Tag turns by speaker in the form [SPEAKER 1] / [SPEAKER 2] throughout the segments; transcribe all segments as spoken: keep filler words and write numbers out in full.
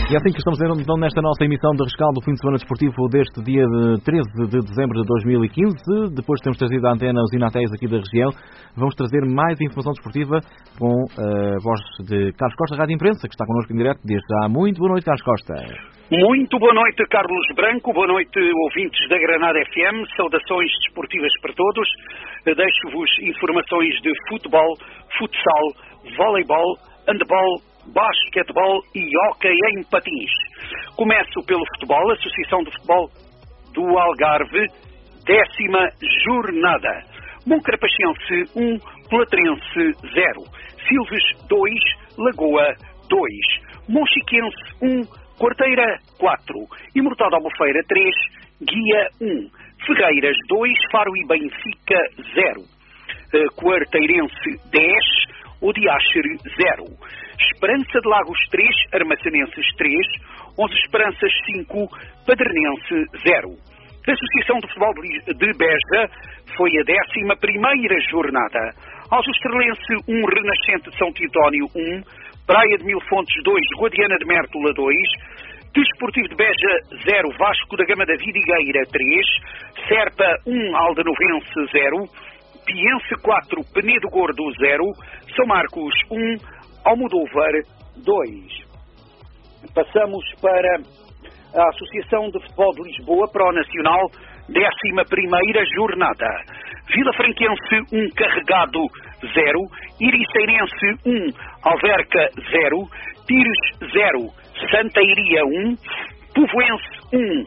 [SPEAKER 1] E é assim que estamos então nesta nossa emissão de rescaldo do fim de semana desportivo deste dia de treze de dezembro de dois mil e quinze. Depois de termos trazido a antena aos Inatéis aqui da região, vamos trazer mais informação desportiva com a voz de Carlos Costa, Rádio Imprensa, que está connosco em direto desde já. Muito boa noite, Carlos Costa.
[SPEAKER 2] Muito boa noite, Carlos Branco. Boa noite, ouvintes da Granada F M. Saudações desportivas para todos. Deixo-vos informações de futebol, futsal, voleibol, handebol, basquetebol e hóquei em patins. Começo pelo futebol. Associação de Futebol do Algarve, décima jornada. Moncarapachense um, Pelatrense zero. Silves dois, Lagoa dois. Monchiquense um, Quarteira quatro. Imortal da Albufeira três, Guia um. Ferreiras dois, Faro e Benfica zero. Quarteirense dez, Odiaxer zero. Esperança de Lagos três, Armaçanenses três, Onze Esperanças cinco, Padernense zero. A Associação de Futebol de Beja foi a décima primeira jornada. Aljustralense um, Renascente de São Titónio um, Praia de Mil Fontes dois, Guadiana de Mértola dois, Desportivo de Beja zero, Vasco da Gama da Vidigueira três, Serpa um, Aldanovense zero, Piense quatro, Penedo Gordo zero, São Marcos um, Almodóvar dois. Passamos para a Associação de Futebol de Lisboa, Pro Nacional, décima primeira jornada. Vila Franquense um, Carregado zero, Iriceirense um, Alverca zero, Tires zero, Santa Iria um, Povoense um,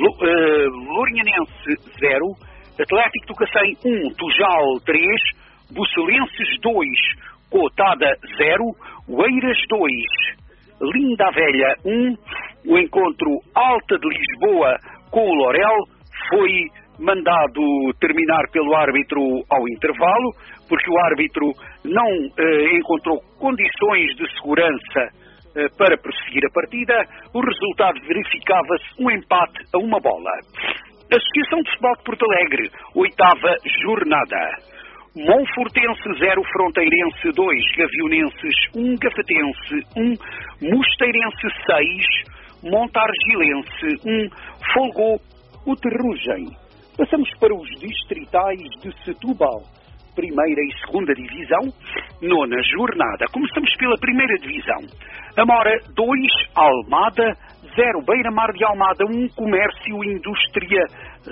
[SPEAKER 2] Lourinhanense zero, Atlético do Cacém um, Tujal três, Bucelenses dois, Cotada zero, Oeiras dois, Linda a Velha um. O encontro Alta de Lisboa com o Lorel foi mandado terminar pelo árbitro ao intervalo, porque o árbitro não eh, encontrou condições de segurança eh, para prosseguir a partida. O resultado verificava-se um empate a uma bola. Associação de Futebol de Porto Alegre, oitava jornada. Monfortense zero, Fronteirense dois, Gavionenses um, Gafatense um, Mosteirense seis, Montargilense um, Folgou o Terrugem. Passamos para os distritais de Setúbal, primeira e segunda divisão, nona jornada. Começamos pela primeira divisão. Amora dois, Almada zero, Beira-Mar de Almada um, Comércio e Indústria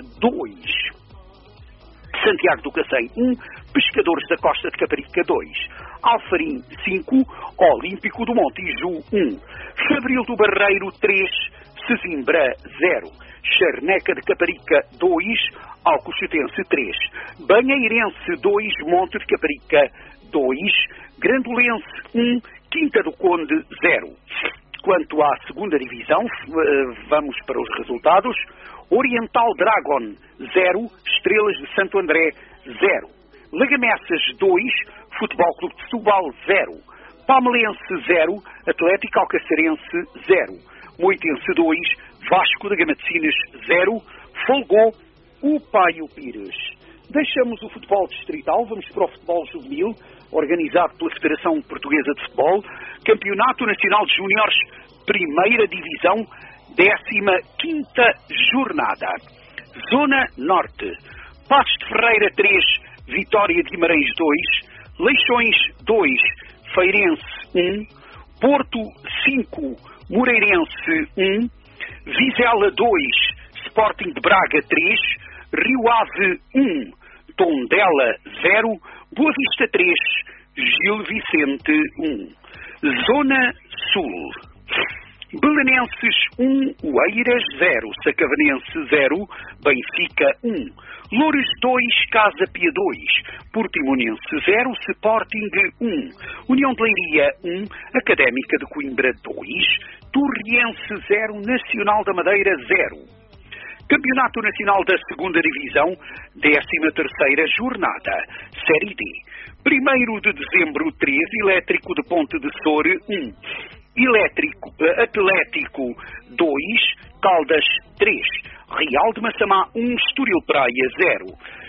[SPEAKER 2] dois. Santiago do Cacém um, Pescadores da Costa de Caparica dois, Alfarim cinco, Olímpico do Montijo um, Fabril do Barreiro três, Sesimbra zero, Charneca de Caparica dois, Alcochetense três, Banheirense dois, Monte de Caparica dois, Grandolense um, Quinta do Conde zero. Quanto à segunda divisão, vamos para os resultados. Oriental Dragon zero, Estrelas de Santo André zero, Lagamessas dois, Futebol Clube de Setúbal zero, Palmelense zero, Atlético Alcacerense zero, Moitense dois, Vasco da Gama de Sines zero, Folgou o Paio Pires. Deixamos o futebol distrital, vamos para o futebol juvenil, organizado pela Federação Portuguesa de Futebol, Campeonato Nacional de Júniores, primeira divisão, décima quinta jornada. Zona Norte. Passos de Ferreira três, Vitória de Guimarães dois, Leixões dois, Feirense um, Porto cinco, Moreirense um, Vizela dois, Sporting de Braga três, Rio Ave um, Tondela zero, Boa Vista três, Gil Vicente um. Zona Sul. Belenenses um, Oeiras zero, Sacavenense zero, Benfica um, Loures dois, Casa Pia dois, Portimonense zero, Sporting um, União de Leiria um, Académica de Coimbra dois, Torriense zero, Nacional da Madeira zero. Campeonato Nacional da segunda Divisão, décima terceira jornada, Série D. primeiro de dezembro três, Elétrico de Ponte de Sor um, Elétrico, Atlético dois, Caldas três, Real de Massamá um, Estoril Praia zero,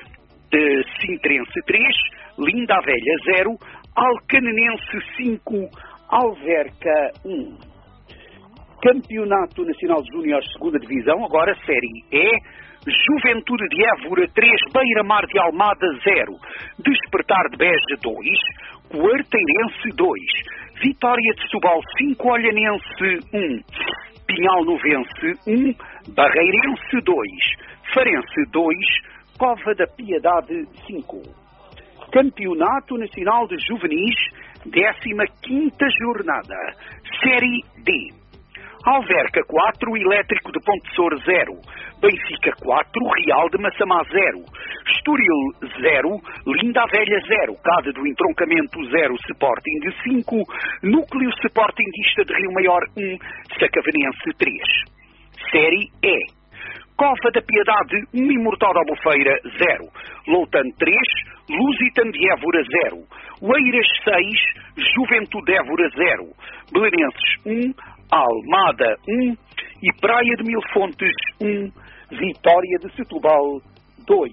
[SPEAKER 2] uh, Sintrense três, Linda a Velha zero, Alcanenense cinco, Alverca um. Campeonato Nacional de Júniores segunda Divisão, agora Série E. Juventude de Évora três, Beira-Mar de Almada zero, Despertar de Beja dois, Quarteirense dois, Vitória de Setúbal cinco, Olhanense um, Pinhal Novense um, Barreirense dois, Farense dois, Cova da Piedade cinco. Campeonato Nacional de Juvenis, décima quinta jornada, Série D. Alverca quatro, Elétrico de Pontessor zero, Benfica quatro, Real de Massamá zero, Estoril zero, Linda a Velha zero, Casa do Entroncamento zero, Sporting de cinco, Núcleo Sportingista de Rio Maior um, Sacavenense três. Série E. Cova da Piedade um, Imortal da Albufeira zero, Loutan três, Lusitano de Évora zero, Oeiras seis, Juventude de Évora zero, Belenenses um, Almada um e Praia de Mil Fontes um, Vitória de Setúbal dois.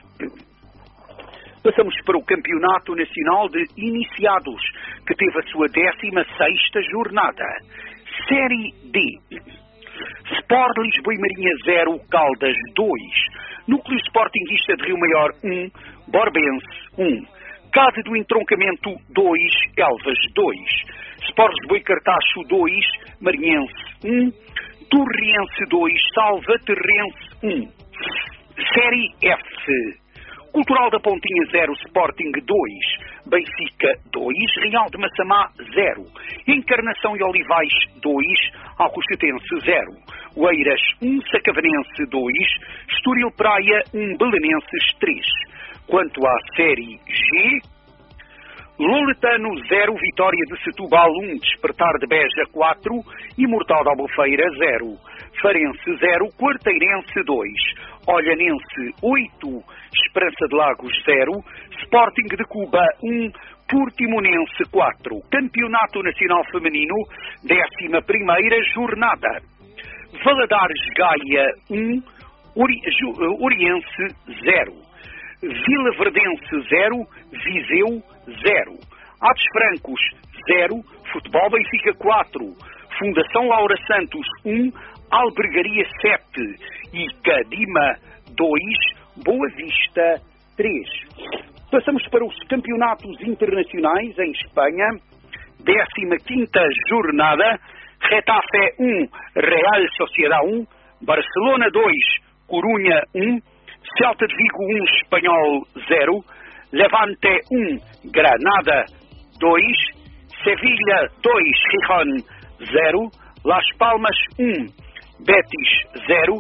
[SPEAKER 2] Passamos para o Campeonato Nacional de Iniciados, que teve a sua décima sexta jornada. Série D. Sport Lisboa e Marinha zero, Caldas dois, Núcleo Sportingista de Rio Maior um, Borbense um, Casa do Entroncamento dois, Elvas dois, Sport Lisboa e Cartacho dois, Marinhense um, Torriense dois, Salvaterrense um. Série F. Cultural da Pontinha zero, Sporting dois, Benfica dois, Real de Massamá zero, Encarnação e Olivais dois, Alcochatense zero, Oeiras um, Sacavenense dois, Estoril Praia um, Belenenses três. Quanto à Série G, Loletano zero, Vitória de Setúbal um, Despertar de Beja quatro, Imortal da Albufeira zero, Farense zero, Quarteirense dois, Olhanense oito, Esperança de Lagos zero, Sporting de Cuba um, Portimonense quatro. Campeonato Nacional Feminino, décima primeira jornada. Valadares Gaia um, Ori, Ju, Oriense zero, Vila Verdense zero, Viseu zero, Atos Francos zero, Futebol Benfica quatro, Fundação Laura Santos um, Albergaria sete e Cadima dois, Boa Vista três. Passamos para os campeonatos internacionais em Espanha. décima quinta jornada. Getafe um, Real Sociedade um, Barcelona dois, Corunha um, Celta de Vigo um, Espanhol zero, Levante um, Granada dois, Sevilha dois, Gijón zero, Las Palmas um, Betis zero,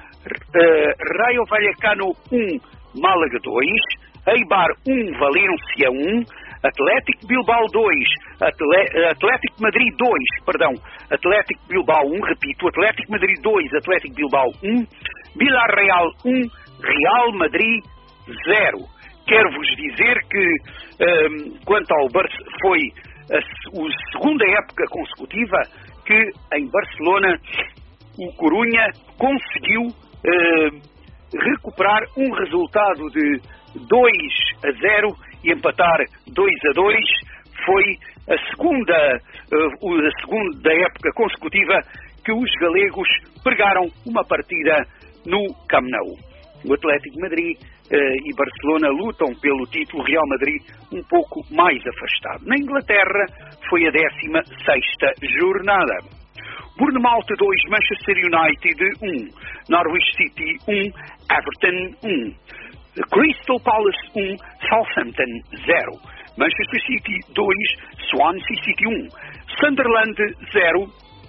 [SPEAKER 2] uh, Rayo Vallecano um, Málaga dois, Eibar um, Valência um, Atlético Bilbao dois, Atle, Atlético Madrid dois, perdão, Atlético Bilbao um, repito, Atlético Madrid dois, Atlético Bilbao um, Villarreal um, Real Madrid zero. Quero-vos dizer que, um, quanto ao Barça, foi a, a segunda época consecutiva que em Barcelona o Corunha conseguiu uh, recuperar um resultado de dois a zero e empatar dois a dois. Foi a segunda, uh, a segunda época consecutiva que os galegos pegaram uma partida no Camp Nou. O Atlético de Madrid uh, e Barcelona lutam pelo título, Real Madrid um pouco mais afastado. Na Inglaterra foi a décima sexta jornada. Bournemouth dois, Manchester United um, Norwich City um, Everton um, Crystal Palace um, Southampton zero, Manchester City dois, Swansea City um, Sunderland zero,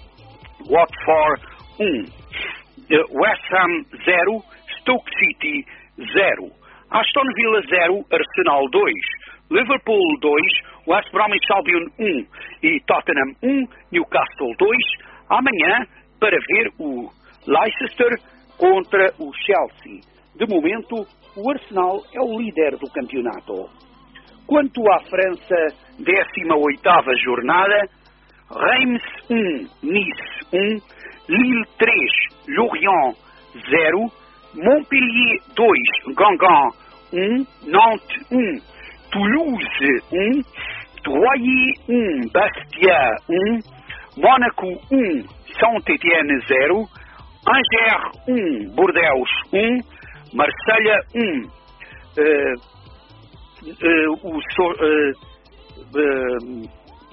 [SPEAKER 2] Watford um, West Ham zero, Stoke City zero, Aston Villa zero, Arsenal dois, Liverpool dois, West Bromwich Albion um e Tottenham um, Newcastle dois. Amanhã para ver o Leicester contra o Chelsea. De momento, o Arsenal é o líder do campeonato. Quanto à França, décima oitava jornada, Reims um, Nice um, Lille três, Lorient zero, Montpellier dois, Guingamp um, Nantes um, Toulouse um, Troyes um, Bastia um, Mónaco um, Saint-Étienne zero, Angers um, Bordeaux um, Marselha um, uh, uh, o so, uh, uh,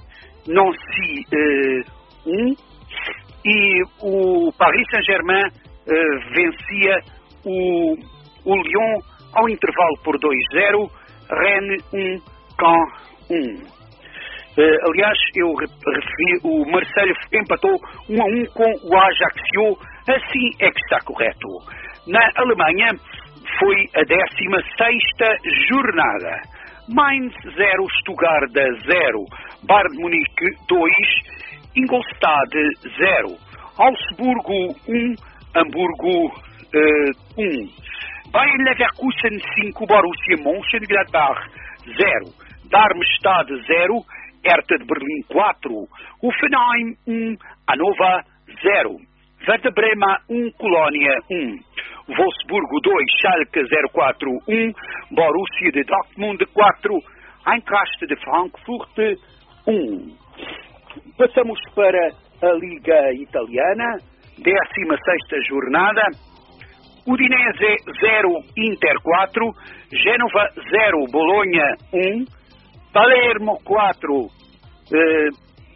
[SPEAKER 2] Nancy um, e o Paris Saint-Germain uh, vencia o, o Lyon ao intervalo por dois zero, Rennes um, Caen um. Uh, aliás, eu referi, o Marselha empatou um a um com o Ajaccio, assim é que está correto. Na Alemanha foi a décima sexta jornada. Mainz zero, Stuttgart zero, Bayern de Munique dois, Ingolstadt zero, Augsburgo um, Hamburgo um, Bayer Leverkusen cinco, Borussia Mönchengladbach zero, Darmstadt zero, Hertha de Berlim quatro, Hoffenheim um, Hannover zero, Werder Bremen um, Colónia um, Wolfsburgo dois, Schalke zero quatro um, Borussia de Dortmund quatro, Eintracht de Frankfurt um. Passamos para a Liga Italiana, décima sexta jornada. Udinese zero, Inter quatro, Génova zero, Bologna um, Palermo quatro, eh,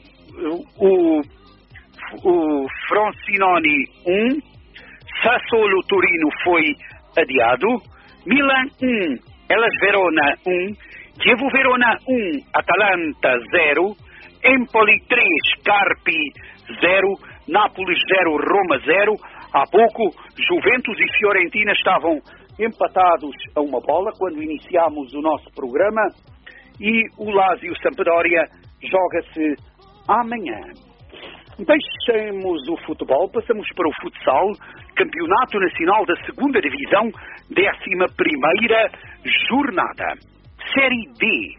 [SPEAKER 2] o, o Frosinone um, Sassuolo Torino foi adiado, Milan um, Hellas Verona um, Chievo Verona um, Atalanta zero, Empoli três, Carpi zero, Nápoles zero, Roma zero. Há pouco, Juventus e Fiorentina estavam empatados a uma bola quando iniciámos o nosso programa e o Lazio Sampdoria joga-se amanhã. Deixemos o futebol, passamos para o futsal, Campeonato Nacional da segunda Divisão, décima primeira jornada. Série D.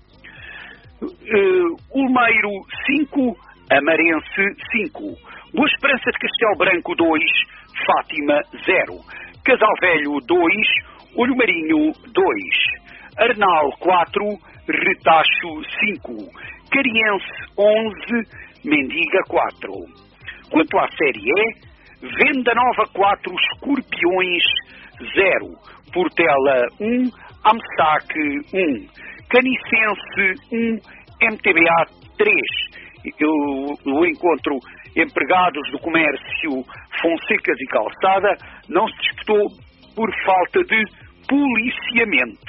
[SPEAKER 2] Uh, Ulmeiro cinco, Amarense cinco, Boa Esperança de Castelo Branco dois, Fátima zero, Casal Velho dois, Olho Marinho dois, Arnal quatro, Retacho cinco, Cariense onze, Mendiga quatro. Quanto à Série E, Venda Nova quatro, Escorpiões zero, Portela um, Amsac um, Canicense um, M T B A três. Eu, eu encontro empregados do comércio Fonsecas e Calçada, não se disputou por falta de policiamento.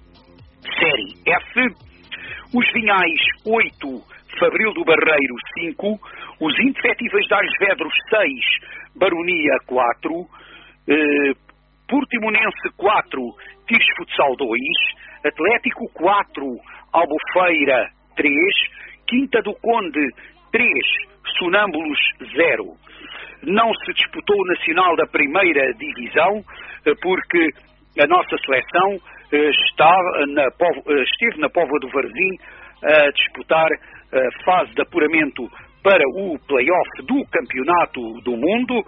[SPEAKER 2] Série F, os Vinhais oito, Fabril do Barreiro cinco, os Indefetíveis de Alves Vedros seis, Baronia quatro, eh, Portimonense quatro, Tigres Futsal dois, Atlético quatro, Albufeira três, Quinta do Conde três, Sonâmbulos zero. Não se disputou o Nacional da Primeira Divisão porque a nossa seleção está na, esteve na Póvoa do Varzim a disputar a fase de apuramento para o play-off do Campeonato do Mundo.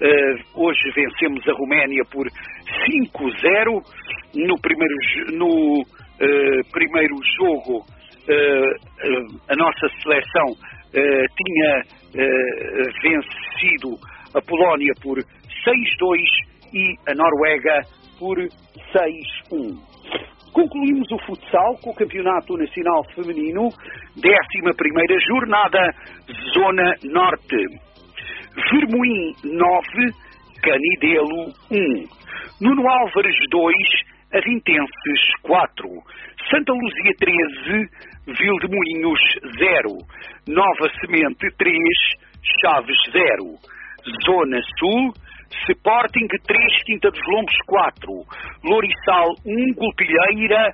[SPEAKER 2] Hoje vencemos a Roménia por cinco zero. No primeiro, no, uh, primeiro jogo uh, uh, a nossa seleção uh, tinha uh, vencido a Polónia por seis dois e a Noruega por seis um. Concluímos o futsal com o Campeonato Nacional Feminino, décima primeira jornada, Zona Norte. Vermoim nove, Canidelo um, Nuno Álvares dois, Avintenses quatro, Santa Luzia treze, Vildemoinhos zero, Nova Semente três, Chaves zero. Zona Sul, Sporting três, Quinta dos Lombos quatro, Lourissal um, Golpilheira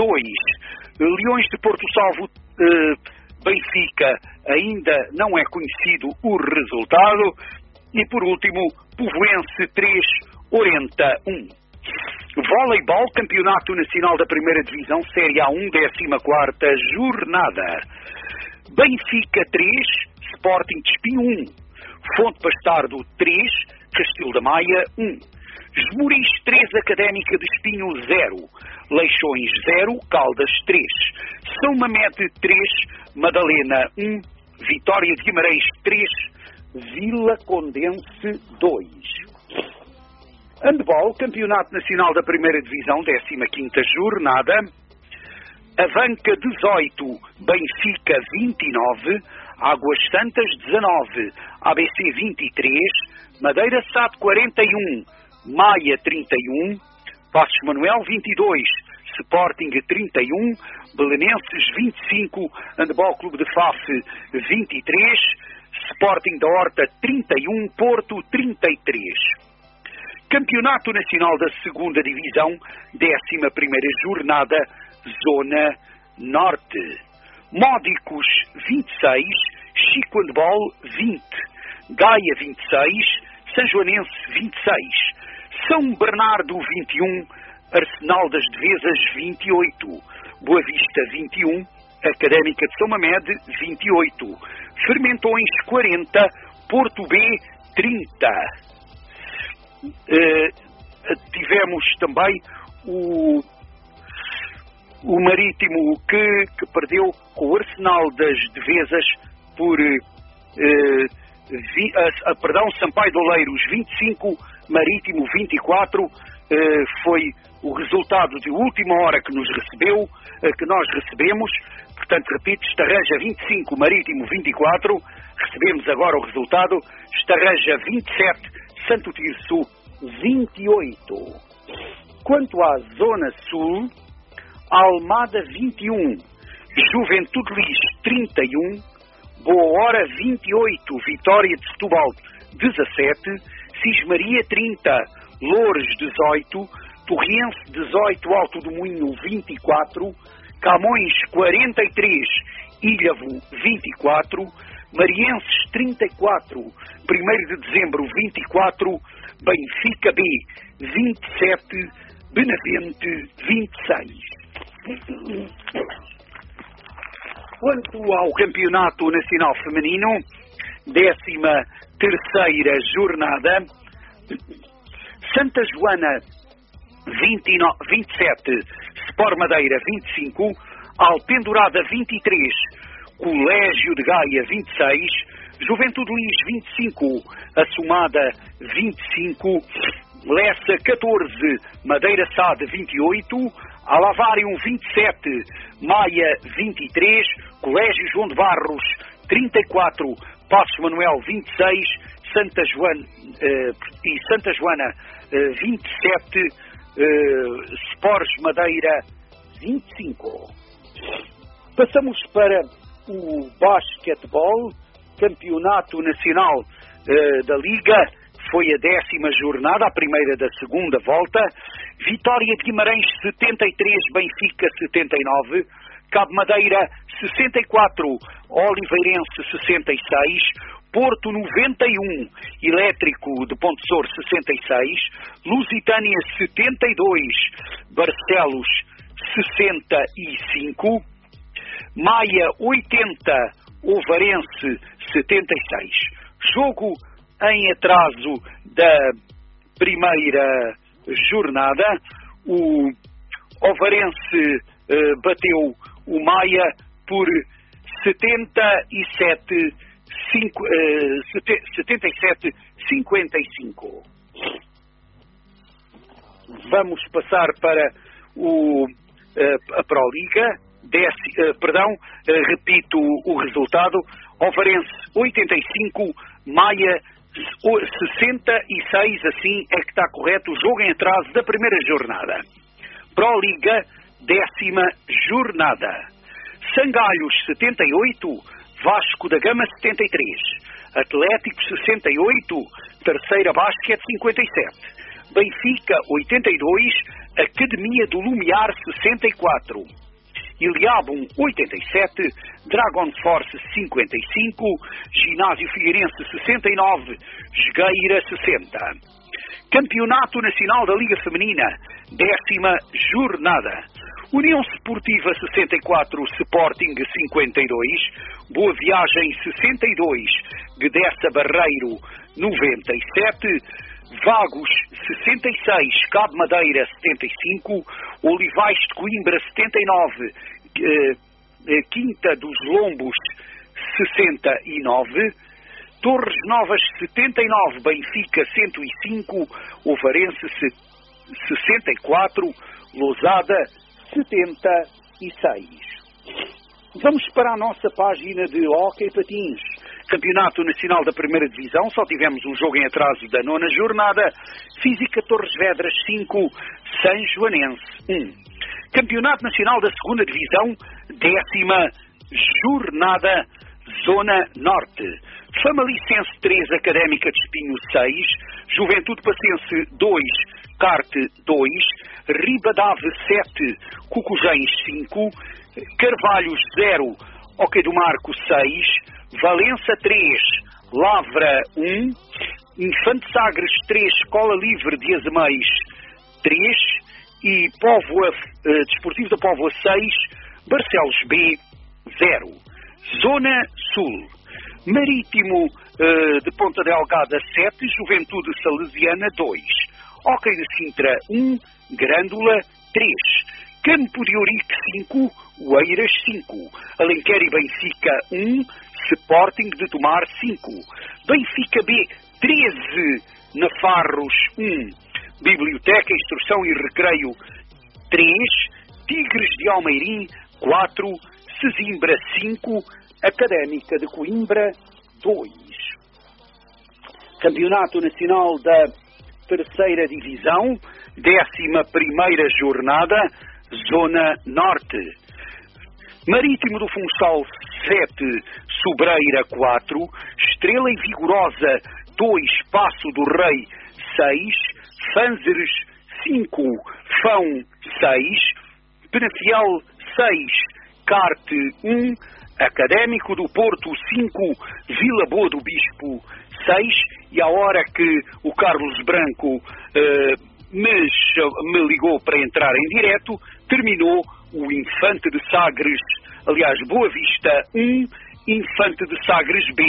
[SPEAKER 2] dois, Leões de Porto Salvo, eh, Benfica, ainda não é conhecido o resultado, e por último, Povoense três, Orenta um. Voleibol, Campeonato Nacional da Primeira Divisão, Série A um, décima quarta jornada. Benfica três, Sporting de Espinho um, Fonte Bastardo três, Castelo da Maia um, Esmoriz três, Académica de Espinho zero, Leixões zero, Caldas três, São Mamede três, Madalena um, Vitória de Guimarães três, Vila Condense dois. Handball, Campeonato Nacional da Primeira Divisão, décima quinta jornada. Avanca dezoito, Benfica vinte e nove, Águas Santas dezanove, A B C vinte e três, Madeira S A D quarenta e um, Maia trinta e um, Passos Manuel vinte e dois, Sporting trinta e um, Belenenses vinte e cinco, Handball Clube de Faf vinte e três, Sporting da Horta trinta e um, Porto trinta e três. Campeonato Nacional da Segunda Divisão, décima primeira jornada, Zona Norte. Módicos vinte e seis, Chico Handball vinte, Gaia vinte e seis, São Joanense vinte e seis, São Bernardo vinte e um, Arsenal das Devesas vinte e oito, Boa Vista vinte e um, Académica de São Mamede vinte e oito, Fermentões quarenta, Porto B trinta. Uh, tivemos também o, o Marítimo que, que perdeu com o Arsenal das Devesas por uh, vi, uh, uh, perdão, Sampaio de Oleiros vinte e cinco, Marítimo vinte e quatro. Uh, foi o resultado de última hora que nos recebeu, uh, que nós recebemos. Portanto, repito, Estarreja vinte e cinco, Marítimo vinte e quatro. Recebemos agora o resultado. Estarreja vinte e sete, Santo Tirso vinte e oito. Quanto à Zona Sul, Almada vinte e um, Juventude Lis trinta e um, Boa Hora vinte e oito, Vitória de Setúbal dezassete, Cismaria trinta, Loures dezoito, Torriense dezoito, Alto do Moinho vinte e quatro, Camões quarenta e três, Ilhavo vinte e quatro, Marienses trinta e quatro, primeiro de dezembro vinte e quatro, Benfica B vinte e sete, Benavente vinte e seis. Quanto ao Campeonato Nacional Feminino, décima terceira jornada, Santa Joana vinte e nove, vinte e sete, Sport Madeira vinte e cinco, Alpendurada vinte e três, Colégio de Gaia vinte e seis, Juventude Lis vinte e cinco, Assumada vinte e cinco, Lessa catorze, Madeira S A D vinte e oito, Alavarium vinte e sete, Maia vinte e três, Colégio João de Barros trinta e quatro, Passos Manuel vinte e seis, Santa Joana eh, e Santa Joana eh, vinte e sete, eh, Spores Madeira vinte e cinco. Passamos para o basquetebol, Campeonato Nacional eh, da Liga. Foi a décima jornada, a primeira da segunda volta. Vitória de Guimarães setenta e três, Benfica setenta e nove, Cabo Madeira sessenta e quatro, Oliveirense sessenta e seis, Porto noventa e um, Elétrico de Ponte Sor sessenta e seis, Lusitânia setenta e dois, Barcelos sessenta e cinco, Maia oitenta, Ovarense setenta e seis. Jogo em atraso da primeira jornada. O Ovarense eh, bateu o Maia por setenta e sete, cinco, eh, setenta e sete a cinquenta e cinco. Vamos passar para o, eh, a Proliga. Desse, eh, perdão, eh, repito o resultado. Ovarense oitenta e cinco, Maia sessenta e seis, assim é que está correto o jogo em atraso da primeira jornada. Proliga, décima jornada. Sangalhos setenta e oito, Vasco da Gama setenta e três, Atlético sessenta e oito, Terceira Basquete cinquenta e sete, Benfica oitenta e dois, Academia do Lumiar sessenta e quatro, Iliabum oitenta e sete, Dragon Force cinquenta e cinco, Ginásio Figueirense sessenta e nove, Jogueira sessenta. Campeonato Nacional da Liga Feminina, décima jornada. União Sportiva sessenta e quatro, Sporting cinquenta e dois, Boa Viagem sessenta e dois, Guedessa Barreiro noventa e sete, Vagos sessenta e seis, Cabo Madeira setenta e cinco, Olivais de Coimbra setenta e nove, eh, Quinta dos Lombos sessenta e nove, Torres Novas setenta e nove, Benfica cento e cinco, Ovarense sessenta e quatro, Lousada setenta e seis. Vamos para a nossa página de hóquei patins. Campeonato Nacional da Primeira Divisão, só tivemos um jogo em atraso da nona jornada. Física Torres Vedras cinco, São Joanense um. Campeonato Nacional da Segunda Divisão, décima jornada, Zona Norte. Famalicense três, Académica de Espinho seis, Juventude Pacense dois, Carte dois, Ribadave sete, Cucujães cinco, Carvalhos zero, Hóquei do Marco seis, Valença três, Lavra um, Infante Sagres três, Escola Livre de Azeméis três e Póvoa, eh, Desportivo da Póvoa seis, Barcelos B zero. Zona Sul. Marítimo uh, de Ponta Delgada sete, Juventude Salesiana dois, Hóquei de Sintra um, Grândola três, Campo de Ourique cinco, Oeiras cinco, Alenquer e Benfica um, Sporting de Tomar cinco, Benfica B treze, Nafarros um, Biblioteca, Instrução e Recreio três, Tigres de Almeirim quatro, Sesimbra cinco, Académica de Coimbra dois. Campeonato Nacional da Terceira Divisão, décima primeira jornada, Zona Norte. Marítimo do Funchal sete, Sobreira quatro, Estrela e Vigorosa dois, Passo do Rei seis, Fanzeres cinco, Fão seis, Penafiel seis, Carte um, Académico do Porto cinco, Vila Boa do Bispo seis, e a hora que o Carlos Branco uh, me, me ligou para entrar em direto, terminou o Infante de Sagres, aliás, Boa Vista um, Infante de Sagres B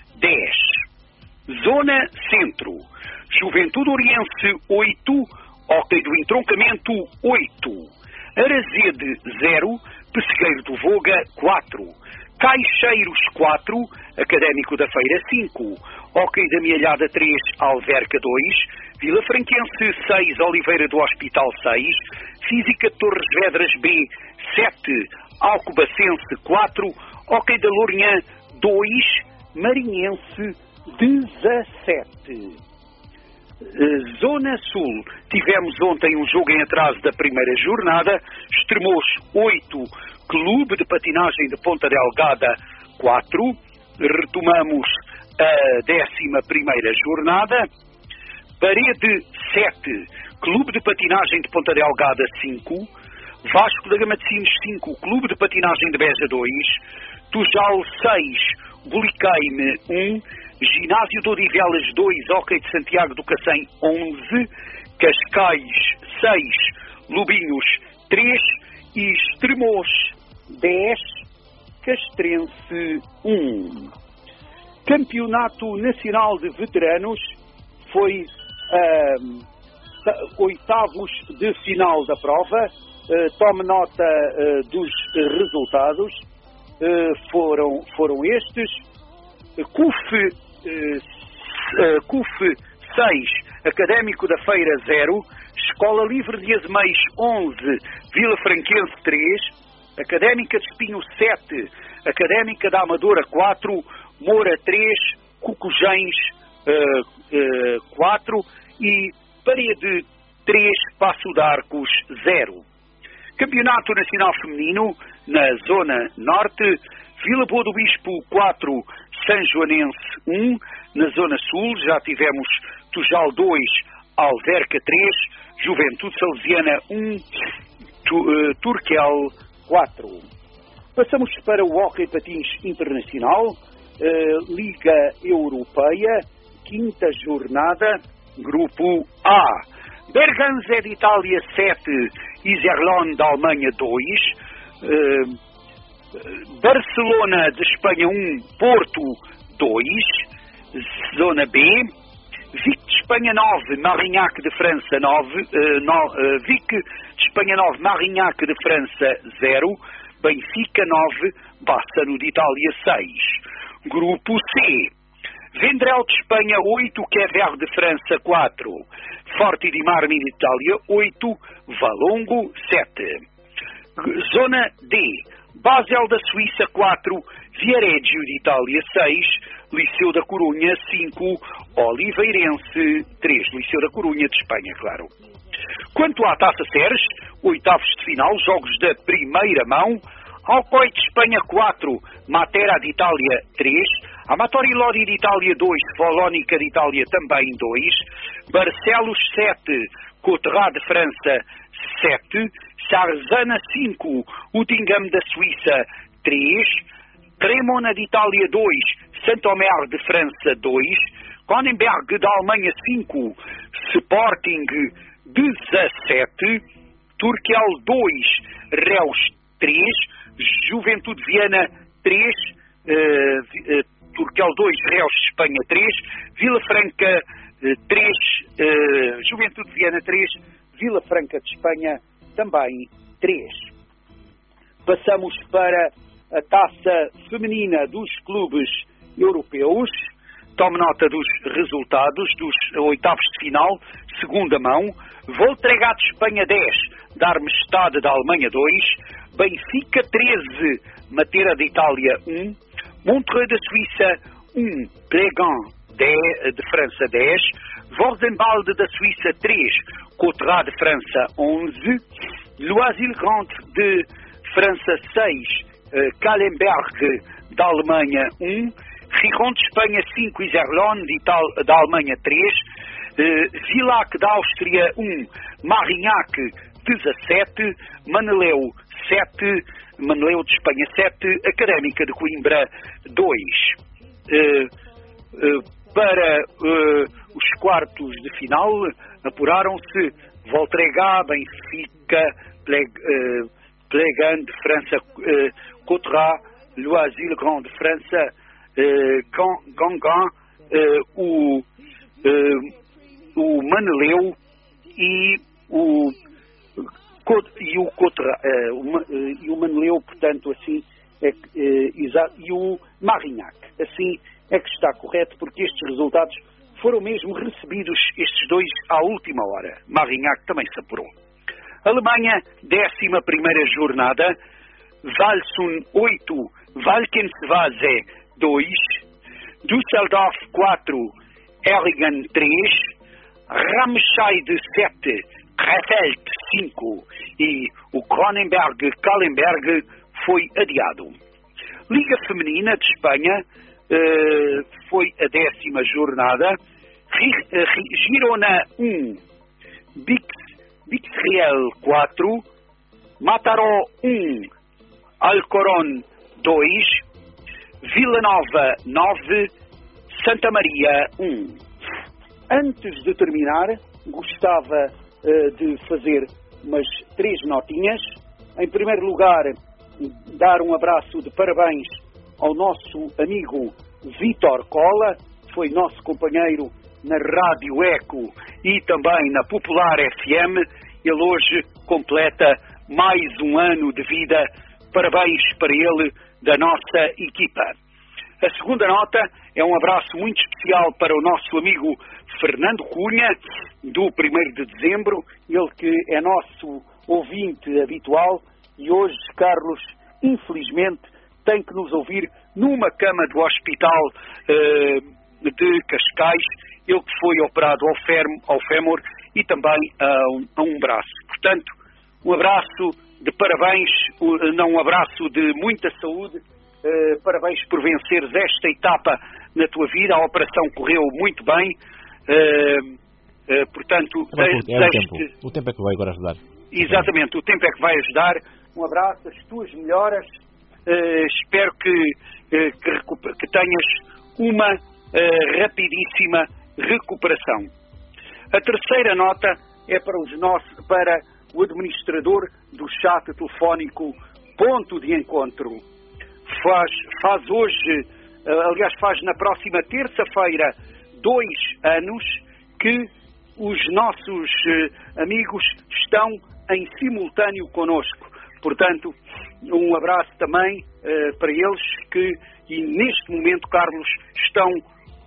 [SPEAKER 2] dez. Zona Centro. Juventude Oriense oito, Hóquei do Entroncamento oito, Arazede zero, Pessegueiro do Voga quatro, Caixeiros quatro, Académico da Feira cinco, Hóquei da Mialhada três, Alverca dois, Vila Franquense seis, Oliveira do Hospital seis, Física Torres Vedras B sete, Alcobacense quatro, Hóquei da Lourinhã dois, Marinhense dezassete. Zona Sul. Tivemos ontem um jogo em atraso da primeira jornada. Estremoz oito, Clube de Patinagem de Ponta Delgada quatro. Retomamos a décima primeira jornada. Parede sete, Clube de Patinagem de Ponta Delgada cinco. Vasco da Gama de Sines cinco, Clube de Patinagem de Beja dois. Tujal seis, Bulicaine um. Ginásio de Odivelas dois, Hóquei de Santiago do Cacém onze, Cascais seis, Lubinhos três e Estremoz dez, Castrense um. Campeonato Nacional de Veteranos foi uh, oitavos de final da prova. Uh, tome nota uh, dos uh, resultados. Uh, foram, foram estes. Uh, C U F Uh, C U F seis, Académico da Feira zero, Escola Livre de Azeméis onze, Vila Franquense três, Académica de Espinho sete, Académica da Amadora quatro, Moura três, Cucujães uh, uh, quatro e Parede três, Passo de Arcos zero. Campeonato Nacional Feminino na Zona Norte, Vila Boa do Bispo quatro, São Joanense um, na Zona Sul já tivemos Tujal dois, Alverca três, Juventude Salesiana um, tu, uh, Turquel quatro. Passamos para o Hóquei Patins Internacional, uh, Liga Europeia, quinta jornada, Grupo A. Berganze de Itália sete, Iserlohn da Alemanha dois, uh, Barcelona de Espanha um, Porto dois, Zona B, Vic de Espanha nove, Marignac de França nove, uh, no, uh, Vic de Espanha nove, Marignac de França zero, Benfica nove, Bassano de Itália seis. Grupo C, Vendrell de Espanha oito, Quever de França quatro, Forti di Marmi de Itália oito, Valongo sete. Zona D, Basel da Suíça quatro, Viareggio de Itália seis, Liceu da Corunha cinco, Oliveirense três, Liceu da Corunha de Espanha, claro. Quanto à Taça Ceres, oitavos de final, jogos da primeira mão, Alcoy de Espanha quatro, Matera de Itália três, Amatori Lodi de Itália dois, Folónica de Itália também dois, Barcelos sete, Coterrat de França sete, Sarzana cinco, Uttingen da Suíça três, Cremona de Itália dois, Saint-Omer de França dois, Kronenberg da Alemanha cinco, Sporting dezassete, Turkel dois, Reus três, Juventude Viana três, uh, uh, Turkel dois, Reus de Espanha três, Vila Franca uh, três, uh, Juventude Viana três, Vila Franca de Espanha também três. Passamos para a taça feminina dos clubes europeus. Tome nota dos resultados dos oitavos de final, segunda mão. Voltregá de Espanha dez, Darmstadt da Alemanha dois, Benfica treze, Matera de Itália um, Montreux da Suíça um, Plégan de, de França dez, Worzenbalde da Suíça três, Coterrat de França onze, Loisy-le-Grand de França seis, Kahlenberg da Alemanha um, Giron de Espanha cinco, Iserlohn de Ital da Alemanha três, uh, Villac da Áustria um, Marignac dezassete, Maneleu sete, Maneleu de Espanha sete, Académica de Coimbra dois. Uh, uh, para uh, os quartos de final apuraram-se Voltregá, Benfica, Plégan uh, de França, uh, Coterrat, Loisy-le-Grand de França, uh, Gangan, uh, o, uh, o Maneleu e o e o Coterrat, uh, uh, e o Maneleu, portanto, assim é, uh, e o Marignac. Assim é que está correto, porque estes resultados foram mesmo recebidos, estes dois, à última hora. Marignac também se apurou. Alemanha, décima primeira jornada, Walsum oito, Valkenswase dois, Düsseldorf quatro, Erlangen três, Ramscheid sete, Krefeld cinco e o Kronenberg-Kahlenberg foi adiado. Liga Feminina de Espanha, uh, foi a décima jornada, Girona um, Bixriel quatro, Mataró um, Alcorón dois, Vila Nova nove, Santa Maria um. Antes de terminar, gostava uh, de fazer umas três notinhas. Em primeiro lugar, dar um abraço de parabéns ao nosso amigo Vítor Cola, foi nosso companheiro na Rádio Eco e também na Popular F M. Ele hoje completa mais um ano de vida. Parabéns para ele, da nossa equipa. A segunda nota é um abraço muito especial para o nosso amigo Fernando Cunha, do primeiro de dezembro, ele que é nosso ouvinte habitual e hoje, Carlos, infelizmente, tem que nos ouvir numa cama do hospital uh, de Cascais, ele que foi operado ao, fermo, ao fémur e também uh, um, a um braço. Portanto, um abraço de parabéns, uh, não um abraço de muita saúde, uh, parabéns por venceres esta etapa na tua vida, a operação correu muito bem, uh, uh, portanto,
[SPEAKER 1] é o, tempo. o tempo é que vai agora ajudar.
[SPEAKER 2] Exatamente, o tempo é que vai ajudar. Um abraço, as tuas melhoras, uh, espero que, uh, que, recuper, que tenhas uma uh, rapidíssima recuperação. A terceira nota é para, os nossos, para o administrador do chat telefónico Ponto de Encontro. Faz, faz hoje, uh, aliás faz na próxima terça-feira, dois anos que os nossos uh, amigos estão em simultâneo connosco. Portanto, um abraço também uh, para eles que, e neste momento, Carlos, estão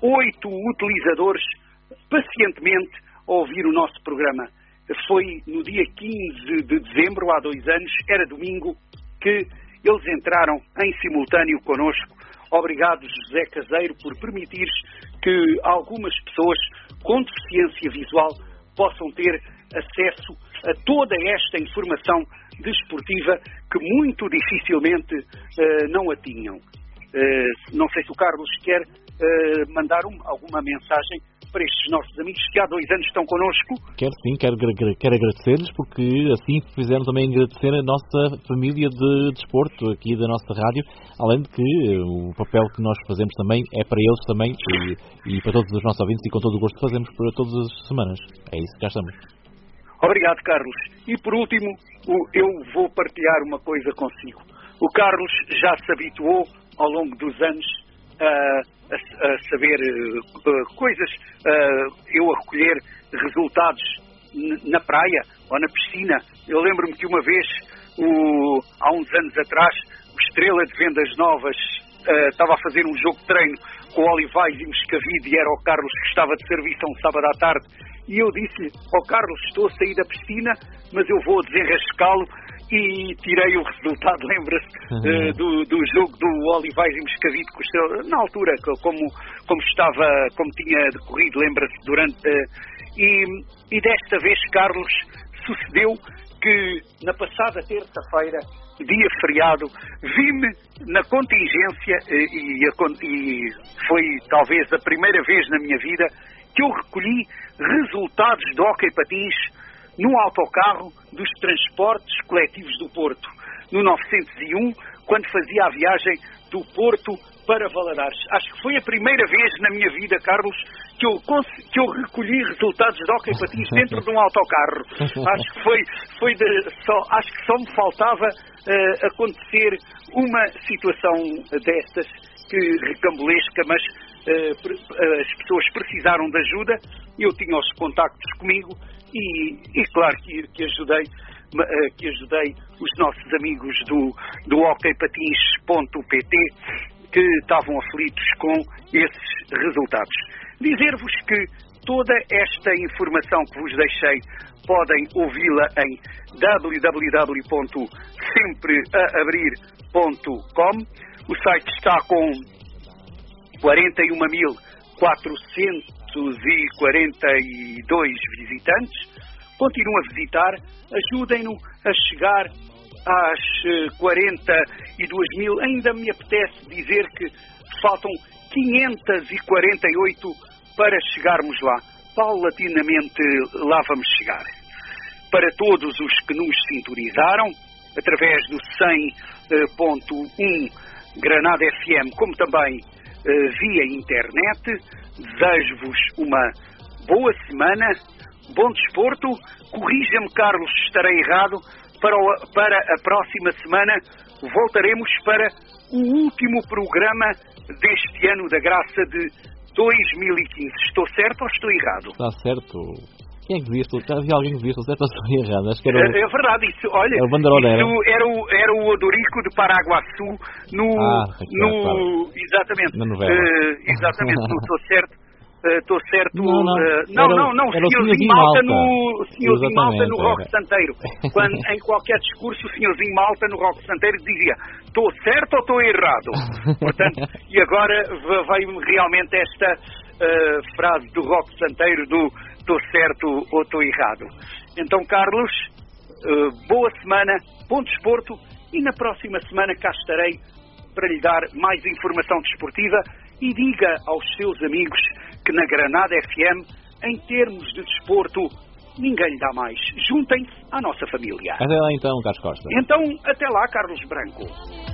[SPEAKER 2] oito utilizadores pacientemente a ouvir o nosso programa. Foi no dia quinze de dezembro, há dois anos, era domingo, que eles entraram em simultâneo connosco. Obrigado, José Caseiro, por permitir que algumas pessoas com deficiência visual possam ter acesso a toda esta informação desportiva que muito dificilmente uh, não a tinham. Uh, não sei se o Carlos quer uh, mandar um, alguma mensagem para estes nossos amigos que há dois anos estão connosco.
[SPEAKER 1] Quero sim, quero, quero agradecer-lhes, porque assim fizeram também agradecer a nossa família de desporto aqui da nossa rádio, além de que o papel que nós fazemos também é para eles também e, e para todos os nossos ouvintes, e com todo o gosto fazemos para todas as semanas. É isso que já estamos.
[SPEAKER 2] Obrigado, Carlos. E por último, eu vou partilhar uma coisa consigo. O Carlos já se habituou ao longo dos anos a, a, a saber uh, coisas, uh, eu a recolher resultados na praia ou na piscina. Eu lembro-me que uma vez, o, há uns anos atrás, o Estrela de Vendas Novas uh, estava a fazer um jogo de treino com o Olivais e Moscavide, e era o Carlos que estava de serviço um sábado à tarde. E eu disse-lhe: ó oh, Carlos, estou a sair da piscina, mas eu vou desenrascá-lo. E tirei o resultado, lembra-se, uhum. uh, do, do jogo do Olivais e Moscavide, na altura, como, como estava, como tinha decorrido, lembra-se, durante... Uh, e, e desta vez, Carlos, sucedeu que na passada terça-feira, dia feriado, vi-me na contingência, uh, e, a, e foi talvez a primeira vez na minha vida que eu recolhi resultados de hóquei patins no autocarro dos transportes coletivos do Porto, no novecentos e um, quando fazia a viagem do Porto para Valadares. Acho que foi a primeira vez na minha vida, Carlos, que eu, que eu recolhi resultados de hóquei patins dentro de um autocarro. Acho que foi, foi de, só, acho que só me faltava uh, acontecer uma situação destas, que recambulesca, mas uh, as pessoas precisaram de ajuda, eu tinha os contactos comigo e, e claro que, que ajudei uh, que ajudei os nossos amigos do, do hockey patins ponto pt, que estavam aflitos com esses resultados. Dizer-vos que toda esta informação que vos deixei podem ouvi-la em w w w ponto sempre a abrir ponto com. O site está com quarenta e um mil quatrocentos e quarenta e dois visitantes. Continuem a visitar, ajudem-no a chegar às quarenta e dois mil. Ainda me apetece dizer que faltam quinhentos e quarenta e oito para chegarmos lá. Paulatinamente lá vamos chegar. Para todos os que nos sintonizaram, através do cem ponto um Granada F M, como também uh, via internet, desejo-vos uma boa semana, bom desporto. Corrija-me, Carlos, se estarei errado. Para, o, para a próxima semana voltaremos para o último programa deste ano da graça de dois mil e quinze. Estou certo ou estou errado?
[SPEAKER 1] Está certo. Quem é que dizia? Já havia alguém que dizia, estou certo ou estou errado? Acho que era o...
[SPEAKER 2] É, é verdade, isso, olha,
[SPEAKER 1] era o Banderola,
[SPEAKER 2] isso era o, era o Odorico de Paraguaçu no...
[SPEAKER 1] Ah,
[SPEAKER 2] no claro. Exatamente.
[SPEAKER 1] Na novela.
[SPEAKER 2] Uh, exatamente, estou certo. Estou uh, certo.
[SPEAKER 1] Não, não,
[SPEAKER 2] uh, não,
[SPEAKER 1] era,
[SPEAKER 2] não, não,
[SPEAKER 1] era o
[SPEAKER 2] senhorzinho Malta, no, senhorzinho Malta no Roque Santeiro. Quando em qualquer discurso, o senhorzinho Malta no Roque Santeiro dizia: estou certo ou estou errado? Portanto, e agora veio realmente esta uh, frase do Roque Santeiro do estou certo ou estou errado. Então, Carlos, uh, boa semana, bom desporto, e na próxima semana cá estarei para lhe dar mais informação desportiva. E diga aos seus amigos que na Granada F M, em termos de desporto, ninguém lhe dá mais. Juntem-se à nossa família.
[SPEAKER 1] Até lá então, Carlos Costa.
[SPEAKER 2] Então, até lá, Carlos Branco.